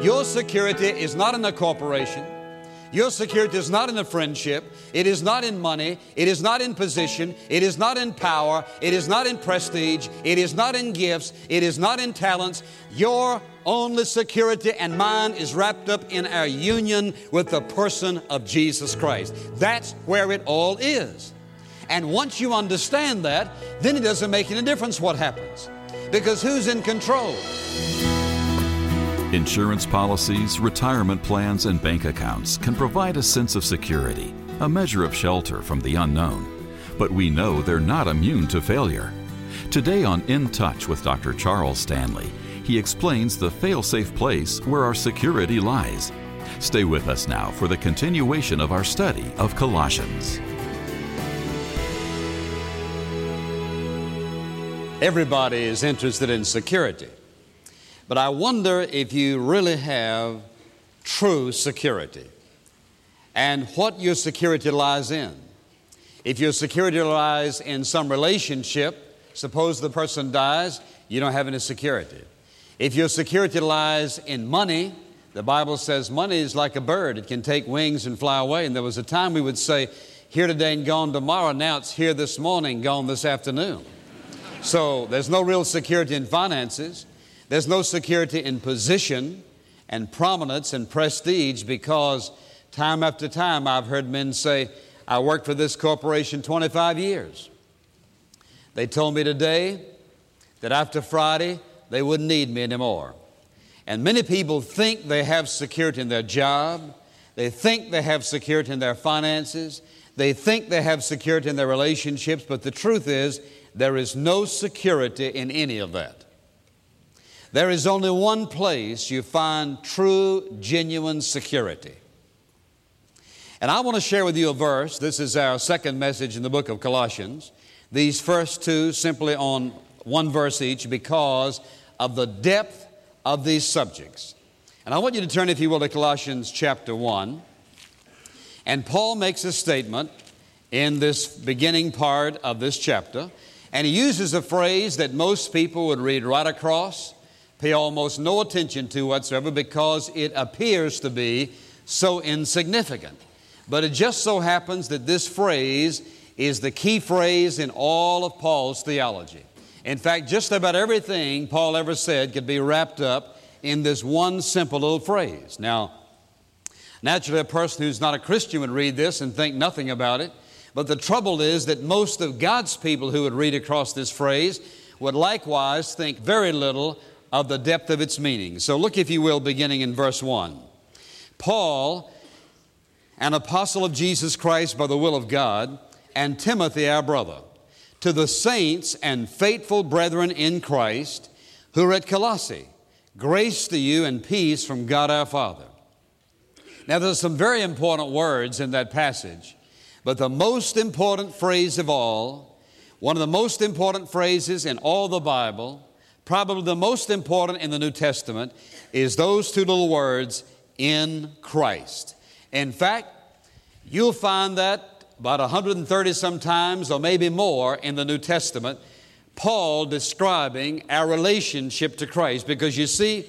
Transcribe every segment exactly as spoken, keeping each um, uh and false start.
Your security is not in a corporation. Your security is not in a friendship. It is not in money. It is not in position. It is not in power. It is not in prestige. It is not in gifts. It is not in talents. Your only security and mine is wrapped up in our union with the person of Jesus Christ. That's where it all is. And once you understand that, then it doesn't make any difference what happens. Because who's in control? Insurance policies, retirement plans, and bank accounts can provide a sense of security, a measure of shelter from the unknown. But we know they're not immune to failure. Today on In Touch with Doctor Charles Stanley, he explains the fail-safe place where our security lies. Stay with us now for the continuation of our study of Colossians. Everybody is interested in security. But I wonder if you really have true security and what your security lies in. If your security lies in some relationship, suppose the person dies, you don't have any security. If your security lies in money, the Bible says money is like a bird. It can take wings and fly away. And there was a time we would say, here today and gone tomorrow. Now it's here this morning, gone this afternoon. So there's no real security in finances. There's no security in position and prominence and prestige, because time after time I've heard men say, I worked for this corporation twenty-five years. They told me today that after Friday they wouldn't need me anymore. And many people think they have security in their job. They think they have security in their finances. They think they have security in their relationships, but the truth is there is no security in any of that. There is only one place you find true, genuine security. And I want to share with you a verse. This is our second message in the book of Colossians. These first two simply on one verse each because of the depth of these subjects. And I want you to turn, if you will, to Colossians chapter one. And Paul makes a statement in this beginning part of this chapter. And he uses a phrase that most people would read right across, pay almost no attention to whatsoever, because it appears to be so insignificant. But it just so happens that this phrase is the key phrase in all of Paul's theology. In fact, just about everything Paul ever said could be wrapped up in this one simple little phrase. Now, naturally, a person who's not a Christian would read this and think nothing about it. But the trouble is that most of God's people who would read across this phrase would likewise think very little of the depth of its meaning. So look, if you will, beginning in verse one. Paul, an apostle of Jesus Christ by the will of God, and Timothy, our brother, to the saints and faithful brethren in Christ who are at Colossae, grace to you and peace from God our Father. Now, there's some very important words in that passage, but the most important phrase of all, one of the most important phrases in all the Bible, probably the most important in the New Testament, is those two little words, in Christ. In fact, you'll find that about one hundred thirty some times, or maybe more, in the New Testament, Paul describing our relationship to Christ. Because you see,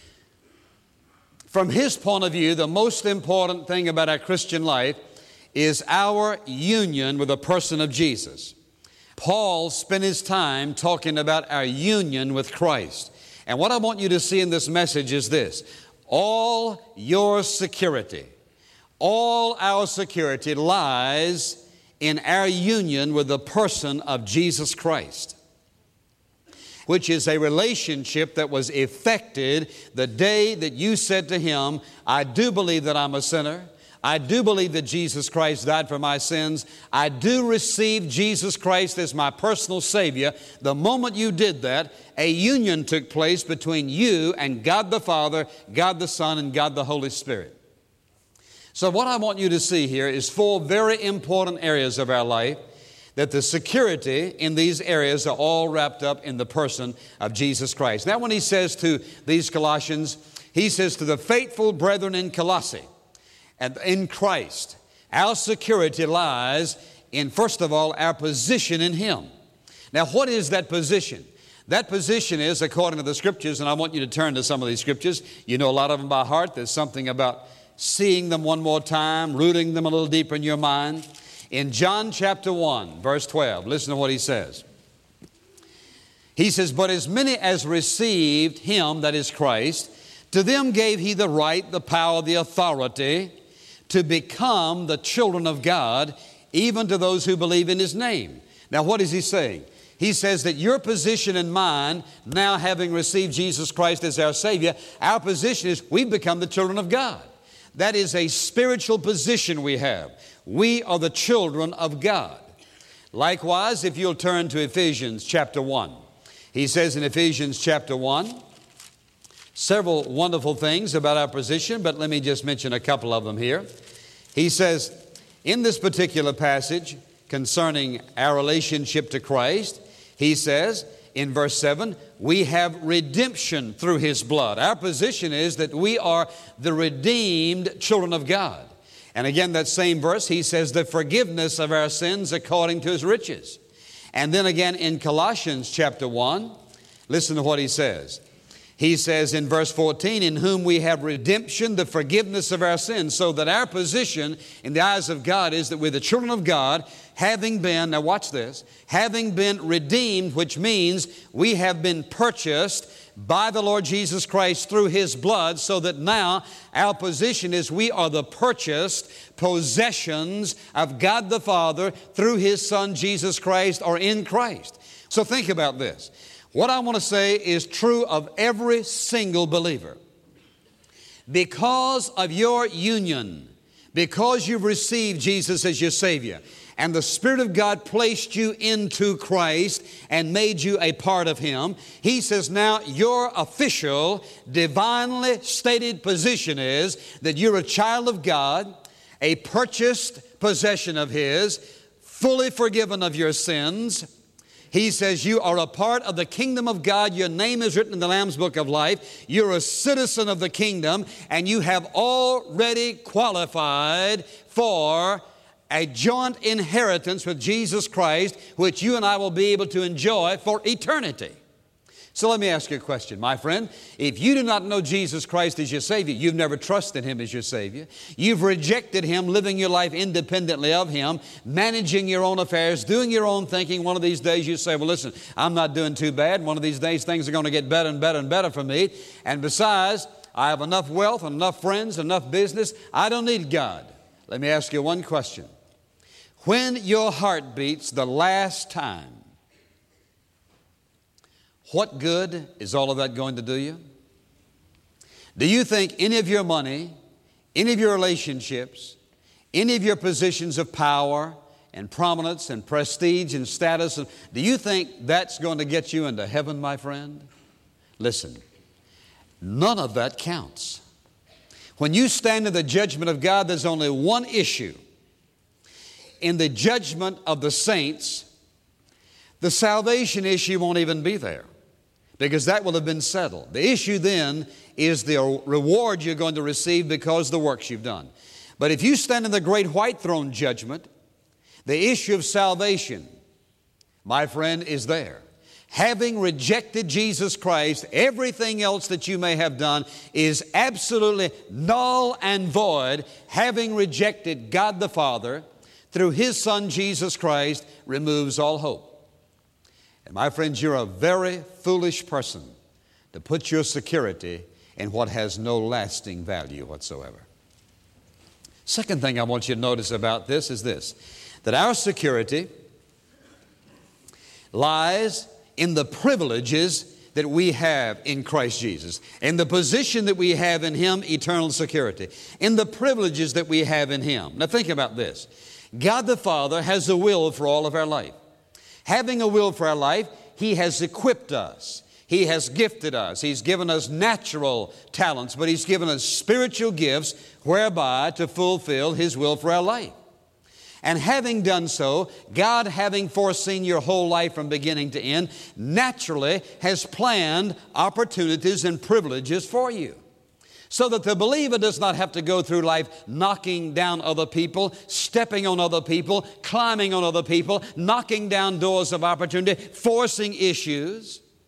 from his point of view, the most important thing about our Christian life is our union with the person of Jesus. Paul spent his time talking about our union with Christ. And what I want you to see in this message is this: all your security, all our security lies in our union with the person of Jesus Christ, which is a relationship that was effected the day that you said to Him, I do believe that I'm a sinner. I do believe that Jesus Christ died for my sins. I do receive Jesus Christ as my personal Savior. The moment you did that, a union took place between you and God the Father, God the Son, and God the Holy Spirit. So what I want you to see here is four very important areas of our life, that the security in these areas are all wrapped up in the person of Jesus Christ. Now, when he says to these Colossians, he says to the faithful brethren in Colossae, and in Christ, our security lies in, first of all, our position in Him. Now, what is that position? That position is, according to the Scriptures, and I want you to turn to some of these Scriptures. You know a lot of them by heart. There's something about seeing them one more time, rooting them a little deeper in your mind. In John chapter one, verse twelve, listen to what he says. He says, "But as many as received him," that is Christ, "to them gave he the right, the power, the authority to become the children of God, even to those who believe in his name." Now what is he saying? He says that your position and mine, now having received Jesus Christ as our Savior, our position is we've become the children of God. That is a spiritual position we have. We are the children of God. Likewise, if you'll turn to Ephesians chapter one. He says in Ephesians chapter one, several wonderful things about our position, but let me just mention a couple of them here. He says, in this particular passage concerning our relationship to Christ, he says in verse seven, we have redemption through his blood. Our position is that we are the redeemed children of God. And again, that same verse, he says the forgiveness of our sins according to his riches. And then again in Colossians chapter one, listen to what he says. He says in verse fourteen, "In whom we have redemption, the forgiveness of our sins," so that our position in the eyes of God is that we're the children of God, having been, now watch this, having been redeemed, which means we have been purchased by the Lord Jesus Christ through his blood, so that now our position is we are the purchased possessions of God the Father through his Son Jesus Christ, or in Christ. So think about this. What I want to say is true of every single believer. Because of your union, because you've received Jesus as your Savior, and the Spirit of God placed you into Christ and made you a part of him, he says now your official, divinely stated position is that you're a child of God, a purchased possession of his, fully forgiven of your sins. He says you are a part of the kingdom of God. Your name is written in the Lamb's Book of Life. You're a citizen of the kingdom, and you have already qualified for a joint inheritance with Jesus Christ, which you and I will be able to enjoy for eternity. So let me ask you a question, my friend. If you do not know Jesus Christ as your Savior, you've never trusted him as your Savior, you've rejected him, living your life independently of him, managing your own affairs, doing your own thinking, one of these days you say, well, listen, I'm not doing too bad. One of these days things are going to get better and better and better for me. And besides, I have enough wealth and enough friends, enough business. I don't need God. Let me ask you one question. When your heart beats the last time, what good is all of that going to do you? Do you think any of your money, any of your relationships, any of your positions of power and prominence and prestige and status, do you think that's going to get you into heaven, my friend? Listen, none of that counts. When you stand in the judgment of God, there's only one issue. In the judgment of the saints, the salvation issue won't even be there, because that will have been settled. The issue then is the reward you're going to receive because of the works you've done. But if you stand in the great white throne judgment, the issue of salvation, my friend, is there. Having rejected Jesus Christ, everything else that you may have done is absolutely null and void. Having rejected God the Father through his Son Jesus Christ removes all hope. And my friends, you're a very foolish person to put your security in what has no lasting value whatsoever. Second thing I want you to notice about this is this, that our security lies in the privileges that we have in Christ Jesus, in the position that we have in him, eternal security, in the privileges that we have in him. Now think about this. God the Father has a will for all of our life. Having a will for our life, he has equipped us. He has gifted us. He's given us natural talents, but he's given us spiritual gifts whereby to fulfill his will for our life. And having done so, God, having foreseen your whole life from beginning to end, naturally has planned opportunities and privileges for you, so that the believer does not have to go through life knocking down other people, stepping on other people, climbing on other people, knocking down doors of opportunity, forcing issues.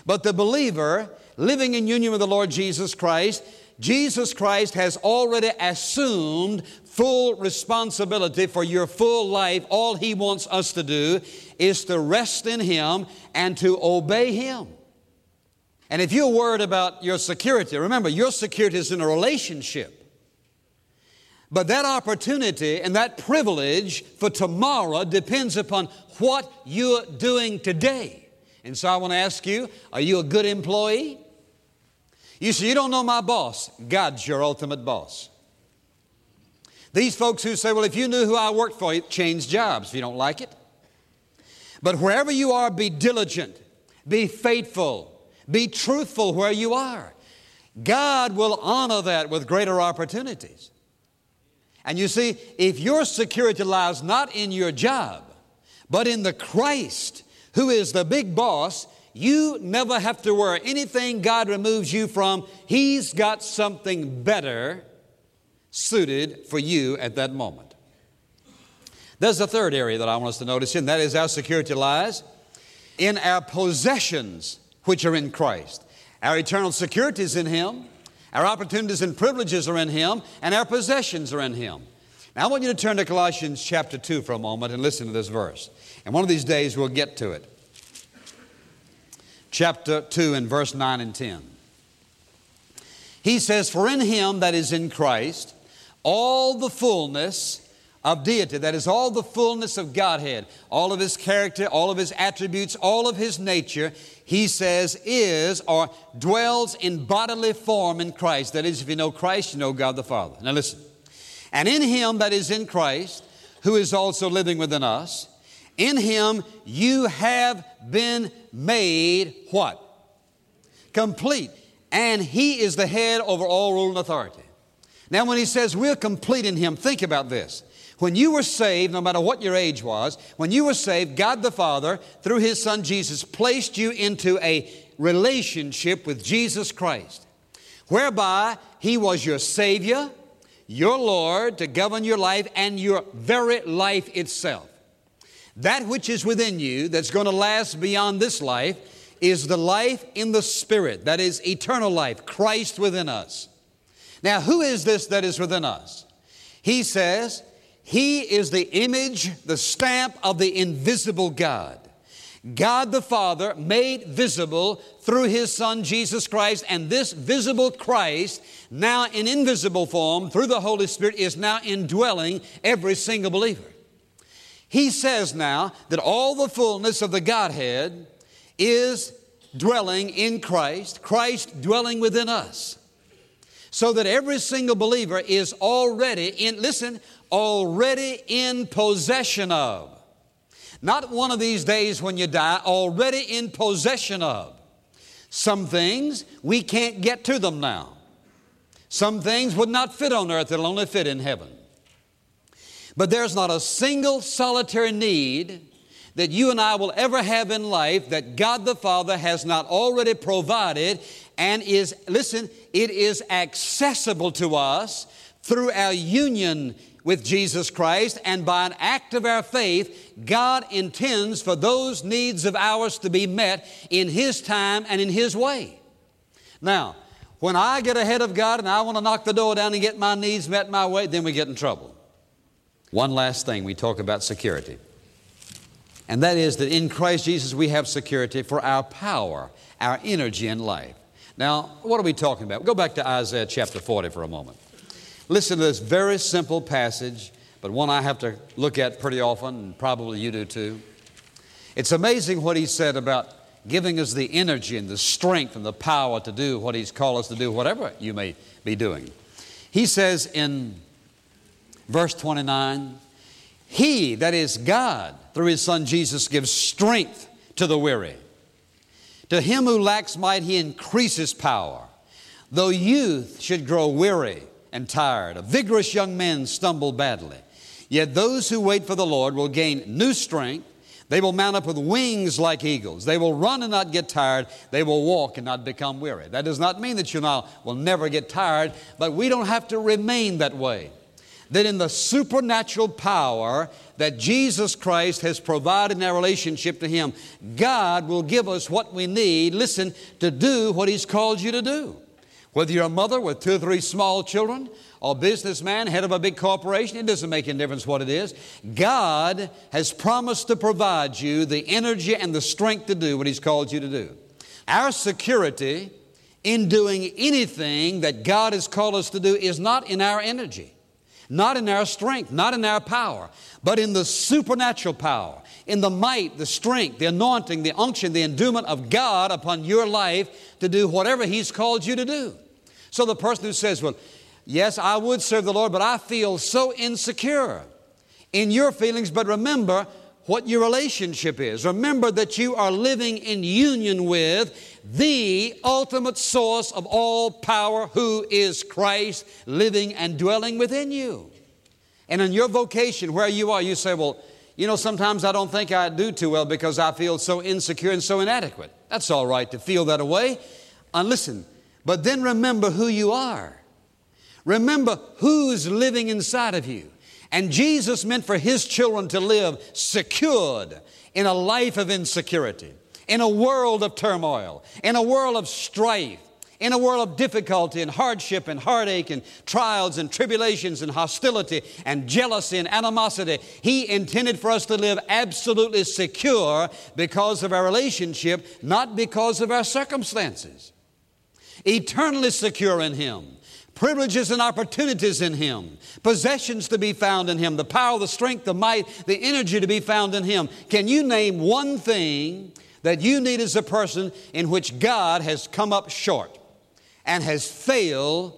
But the believer living in union with the Lord Jesus Christ, Jesus Christ has already assumed full responsibility for your full life. All He wants us to do is to rest in Him and to obey Him. And if you're worried about your security, remember, your security is in a relationship. But that opportunity and that privilege for tomorrow depends upon what you're doing today. And so I want to ask you, are you a good employee? You say, you don't know my boss. God's your ultimate boss. These folks who say, well, if you knew who I worked for, you'd change jobs if you don't like it. But wherever you are, be diligent, be faithful, be truthful where you are. God will honor that with greater opportunities. And you see, if your security lies not in your job, but in the Christ, who is the big boss, you never have to worry. Anything God removes you from, He's got something better suited for you at that moment. There's a third area that I want us to notice, and that is our security lies in our possessions which are in Christ. Our eternal security is in Him. Our opportunities and privileges are in Him, and our possessions are in Him. Now, I want you to turn to Colossians chapter two for a moment and listen to this verse. And one of these days we'll get to it. Chapter two and verse nine and ten. He says, for in Him, that is in Christ, all the fullness of deity, that is all the fullness of Godhead, all of His character, all of His attributes, all of His nature, He says is or dwells in bodily form in Christ. That is, if you know Christ, you know God the Father. Now listen. And in Him, that is in Christ, who is also living within us, in Him you have been made what? Complete. And He is the head over all rule and authority. Now when He says we're complete in Him, think about this. When you were saved, no matter what your age was, when you were saved, God the Father, through His Son Jesus, placed you into a relationship with Jesus Christ, whereby He was your Savior, your Lord, to govern your life and your very life itself. That which is within you that's going to last beyond this life is the life in the Spirit. That is eternal life, Christ within us. Now, who is this that is within us? He says, He is the image, the stamp of the invisible God. God the Father made visible through His Son Jesus Christ, and this visible Christ, now in invisible form through the Holy Spirit, is now indwelling every single believer. He says now that all the fullness of the Godhead is dwelling in Christ, Christ dwelling within us. So that every single believer is already in, listen, already in possession of. Not one of these days when you die, already in possession of. Some things, we can't get to them now. Some things would not fit on earth, it'll only fit in heaven. But there's not a single solitary need that you and I will ever have in life that God the Father has not already provided and is, listen, it is accessible to us through our union with Jesus Christ, and by an act of our faith, God intends for those needs of ours to be met in His time and in His way. Now, when I get ahead of God and I want to knock the door down and get my needs met my way, then we get in trouble. One last thing, we talk about security. And that is that in Christ Jesus we have security for our power, our energy in life. Now, what are we talking about? Go back to Isaiah chapter forty for a moment. Listen to this very simple passage, but one I have to look at pretty often, and probably you do too. It's amazing what He said about giving us the energy and the strength and the power to do what He's called us to do, whatever you may be doing. He says in verse twenty-nine, He, that is God, through His Son Jesus, gives strength to the weary. To him who lacks might, He increases power. Though youth should grow weary and tired, a vigorous young men stumble badly. Yet those who wait for the Lord will gain new strength. They will mount up with wings like eagles. They will run and not get tired. They will walk and not become weary. That does not mean that you now will never get tired, but we don't have to remain that way. that in the supernatural power that Jesus Christ has provided in our relationship to Him, God will give us what we need, listen, to do what He's called you to do. Whether you're a mother with two or three small children, or a businessman, head of a big corporation, it doesn't make any difference what it is. God has promised to provide you the energy and the strength to do what He's called you to do. Our security in doing anything that God has called us to do is not in our energy, not in our strength, not in our power, but in the supernatural power, in the might, the strength, the anointing, the unction, the endowment of God upon your life to do whatever He's called you to do. So the person who says, well, yes, I would serve the Lord, but I feel so insecure in your feelings. But remember what your relationship is. Remember that you are living in union with the ultimate source of all power, who is Christ, living and dwelling within you. And in your vocation, where you are, you say, well, you know, sometimes I don't think I do too well because I feel so insecure and so inadequate. That's all right to feel that way. And listen, but then remember who you are. Remember who's living inside of you. And Jesus meant for His children to live secured in a life of insecurity, in a world of turmoil, in a world of strife, in a world of difficulty and hardship and heartache and trials and tribulations and hostility and jealousy and animosity. He intended for us to live absolutely secure because of our relationship, not because of our circumstances. Eternally secure in Him. Privileges and opportunities in Him. Possessions to be found in Him. The power, the strength, the might, the energy to be found in Him. Can you name one thing that you need as a person in which God has come up short and has failed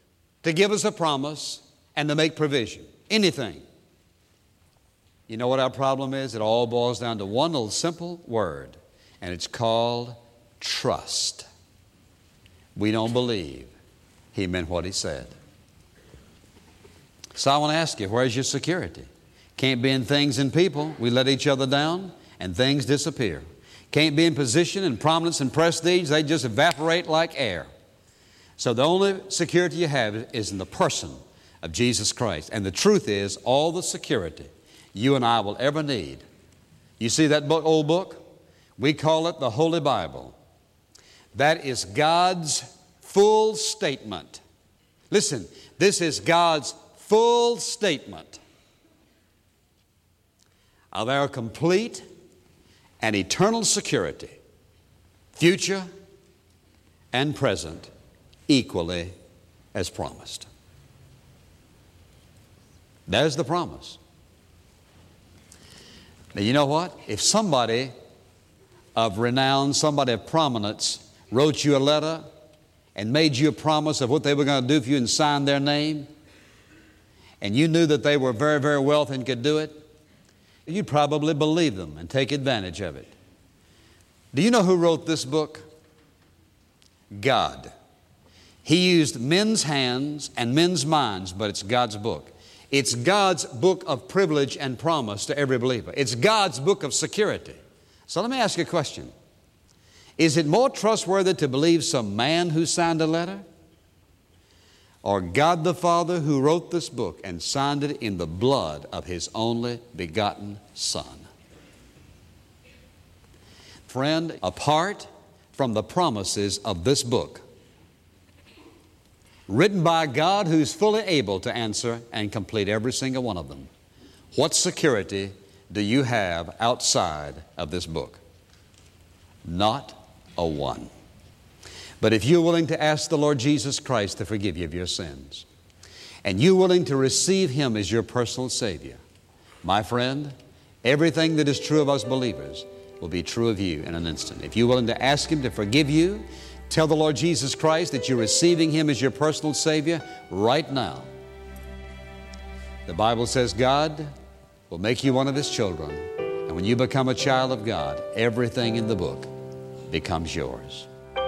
to give us a promise and to make provision? Anything. You know what our problem is? It all boils down to one little simple word, and it's called trust. We don't believe He meant what He said. So I want to ask you, where's your security? Can't be in things and people. We let each other down and things disappear. Can't be in position and prominence and prestige. They just evaporate like air. So the only security you have is in the person of Jesus Christ. And the truth is, all the security you and I will ever need. You see that book, old book? We call it the Holy Bible. That is God's full statement. Listen, this is God's full statement of our complete and eternal security, future and present, equally as promised. There's the promise. Now, you know what? If somebody of renown, somebody of prominence, wrote you a letter and made you a promise of what they were going to do for you and signed their name, and you knew that they were very, very wealthy and could do it, you'd probably believe them and take advantage of it. Do you know who wrote this book? God. He used men's hands and men's minds, but it's God's book. It's God's book of privilege and promise to every believer. It's God's book of security. So let me ask you a question. Is it more trustworthy to believe some man who signed a letter, or God the Father who wrote this book and signed it in the blood of His only begotten Son? Friend, apart from the promises of this book, written by God who's fully able to answer and complete every single one of them, what security do you have outside of this book? Not a one. But if you're willing to ask the Lord Jesus Christ to forgive you of your sins, and you're willing to receive Him as your personal Savior, my friend, everything that is true of us believers will be true of you in an instant. If you're willing to ask Him to forgive you, tell the Lord Jesus Christ that you're receiving Him as your personal Savior right now. The Bible says God will make you one of His children, and when you become a child of God, everything in the book becomes yours.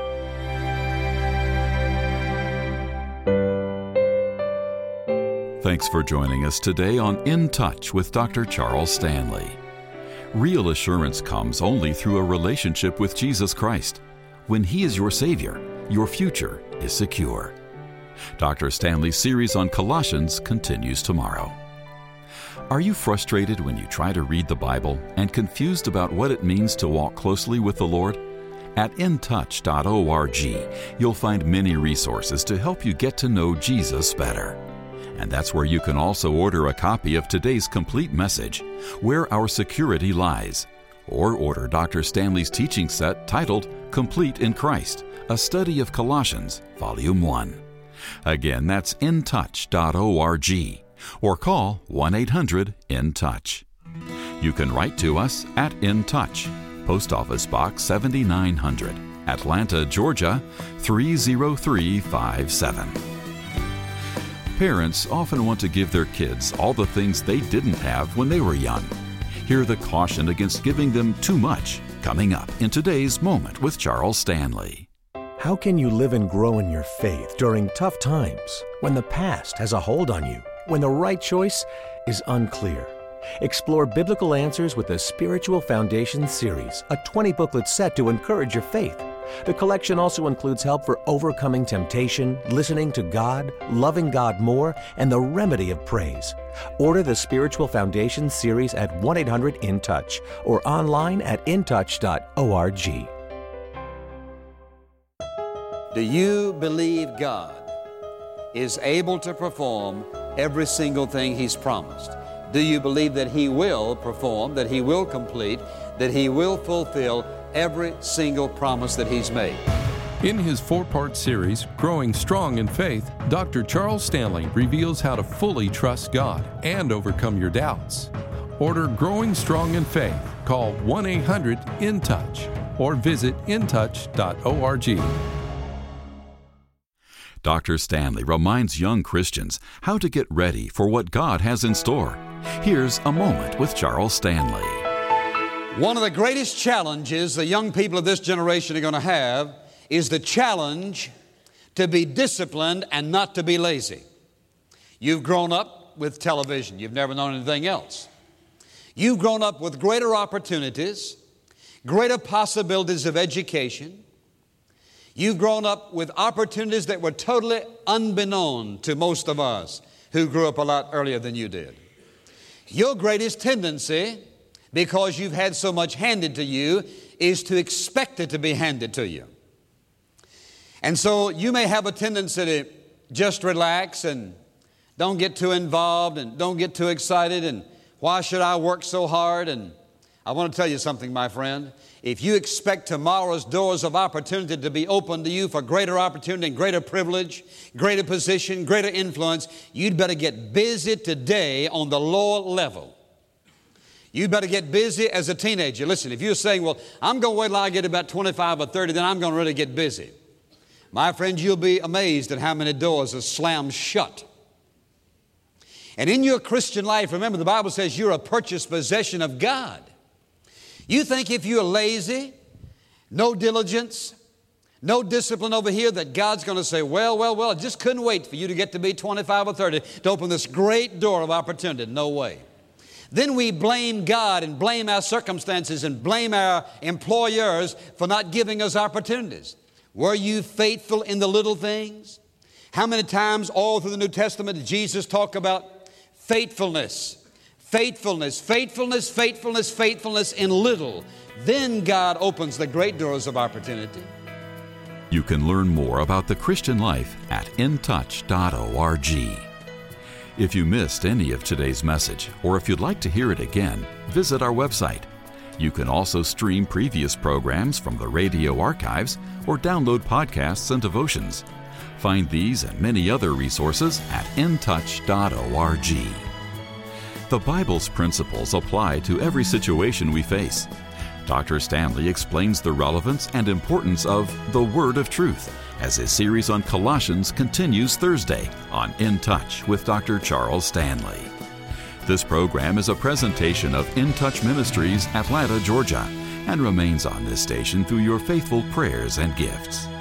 Thanks for joining us today on In Touch with Doctor Charles Stanley. Real assurance comes only through a relationship with Jesus Christ. When He is your Savior, your future is secure. Doctor Stanley's series on Colossians continues tomorrow. Are you frustrated when you try to read the Bible and confused about what it means to walk closely with the Lord? At in touch dot org, you'll find many resources to help you get to know Jesus better. And that's where you can also order a copy of today's complete message, Where Our Security Lies, or order Doctor Stanley's teaching set titled Complete in Christ, A Study of Colossians, Volume one. Again, that's in touch dot org, or call one eight hundred in touch. You can write to us at In Touch, Post Office Box seventy-nine hundred, Atlanta, Georgia three zero three five seven. Parents often want to give their kids all the things they didn't have when they were young. Hear the caution against giving them too much coming up in today's Moment with Charles Stanley. How can you live and grow in your faith during tough times when the past has a hold on you, when the right choice is unclear? Explore biblical answers with the Spiritual Foundation series, a twenty-booklet set to encourage your faith. The collection also includes help for overcoming temptation, listening to God, loving God more, and the remedy of praise. Order the Spiritual Foundation series at one eight hundred in touch or online at in touch dot org. Do you believe God is able to perform every single thing He's promised? Do you believe that He will perform, that He will complete, that He will fulfill every single promise that He's made? In his four-part series, Growing Strong in Faith, Doctor Charles Stanley reveals how to fully trust God and overcome your doubts. Order Growing Strong in Faith. Call one eight hundred in touch or visit in touch dot org. Doctor Stanley reminds young Christians how to get ready for what God has in store. Here's a Moment with Charles Stanley. One of the greatest challenges the young people of this generation are going to have is the challenge to be disciplined and not to be lazy. You've grown up with television. You've never known anything else. You've grown up with greater opportunities, greater possibilities of education. You've grown up with opportunities that were totally unbeknown to most of us who grew up a lot earlier than you did. Your greatest tendency, because you've had so much handed to you, is to expect it to be handed to you. And so you may have a tendency to just relax and don't get too involved and don't get too excited and why should I work so hard? And I want to tell you something, my friend. If you expect tomorrow's doors of opportunity to be open to you for greater opportunity and greater privilege, greater position, greater influence, you'd better get busy today on the lower level. You'd better get busy as a teenager. Listen, if you're saying, well, I'm going to wait till I get about twenty-five or thirty, then I'm going to really get busy. My friend, you'll be amazed at how many doors are slammed shut. And in your Christian life, remember the Bible says you're a purchased possession of God. You think if you're lazy, no diligence, no discipline over here, that God's going to say, well, well, well, I just couldn't wait for you to get to be twenty-five or thirty to open this great door of opportunity. No way. Then we blame God and blame our circumstances and blame our employers for not giving us opportunities. Were you faithful in the little things? How many times all through the New Testament did Jesus talk about faithfulness? Faithfulness, faithfulness, faithfulness, faithfulness in little. Then God opens the great doors of opportunity. You can learn more about the Christian life at in touch dot org. If you missed any of today's message, or if you'd like to hear it again, visit our website. You can also stream previous programs from the radio archives or download podcasts and devotions. Find these and many other resources at in touch dot org. The Bible's principles apply to every situation we face. Doctor Stanley explains the relevance and importance of the Word of Truth as his series on Colossians continues Thursday on In Touch with Doctor Charles Stanley. This program is a presentation of In Touch Ministries, Atlanta, Georgia, and remains on this station through your faithful prayers and gifts.